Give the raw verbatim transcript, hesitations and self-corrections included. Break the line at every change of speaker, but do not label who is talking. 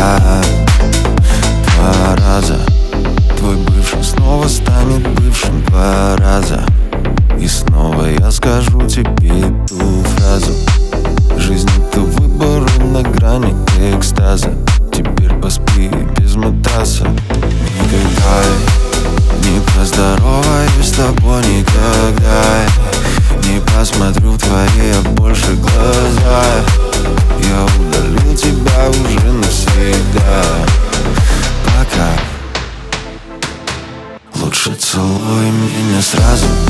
всегда. Два раза твой бывший снова станет бывшим два раза. И снова я скажу тебе эту фразу: жизнь — это выбор на грани экстаза. Теперь поспи без матраса. Никогда не поздороваюсь с тобой, никогда не посмотрю в твои больше глаза. Я удалил тебя уже навсегда. Пока. Лучше целуй меня сразу.